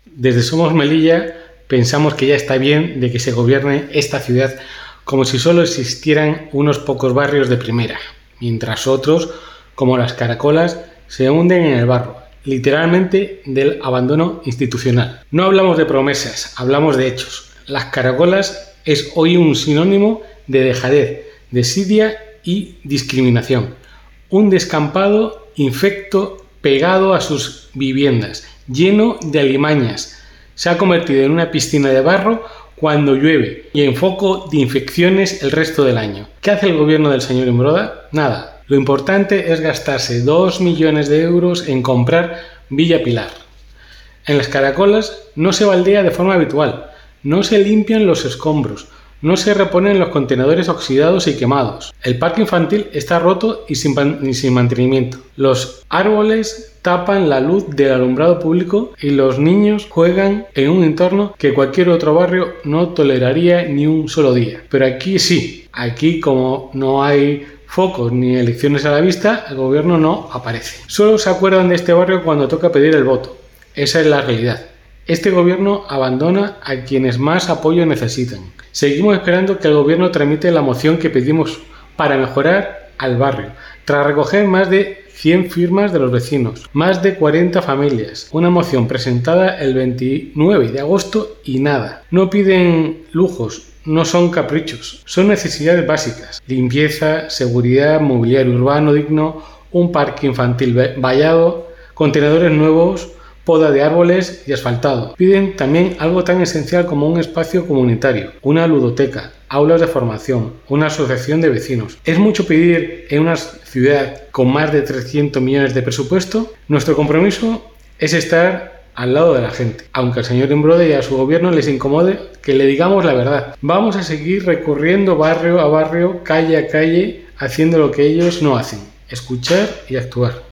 Desde Somos Melilla pensamos que ya está bien de que se gobierne esta ciudad como si solo existieran unos pocos barrios de primera, mientras otros, como las Caracolas, se hunden en el barro, literalmente del abandono institucional. No hablamos de promesas, hablamos de hechos. Las Caracolas es hoy un sinónimo de dejadez, desidia y discriminación. Un descampado infecto pegado a sus viviendas, lleno de alimañas. Se ha convertido en una piscina de barro cuando llueve y en foco de infecciones el resto del año. ¿Qué hace el gobierno del señor Imbroda? Nada. Lo importante es gastarse 2 millones de euros en comprar Villa Pilar. En las Caracolas no se baldea de forma habitual, no se limpian los escombros, no se reponen los contenedores oxidados y quemados. El parque infantil está roto y sin mantenimiento. Los árboles tapan la luz del alumbrado público y los niños juegan en un entorno que cualquier otro barrio no toleraría ni un solo día. Pero aquí sí, aquí como no hay focos ni elecciones a la vista, el gobierno no aparece. Solo se acuerdan de este barrio cuando toca pedir el voto. Esa es la realidad. Este gobierno abandona a quienes más apoyo necesitan. Seguimos esperando que el gobierno tramite la moción que pedimos para mejorar al barrio, tras recoger más de 100 firmas de los vecinos, más de 40 familias. Una moción presentada el 29 de agosto y nada. No piden lujos, no son caprichos, son necesidades básicas. Limpieza, seguridad, mobiliario urbano digno, un parque infantil vallado, contenedores nuevos, poda de árboles y asfaltado. Piden también algo tan esencial como un espacio comunitario, una ludoteca, aulas de formación, una asociación de vecinos. ¿Es mucho pedir en una ciudad con más de 300 millones de presupuesto? Nuestro compromiso es estar al lado de la gente, aunque al señor Imbroda y a su gobierno les incomode que le digamos la verdad. Vamos a seguir recorriendo barrio a barrio, calle a calle, haciendo lo que ellos no hacen: escuchar y actuar.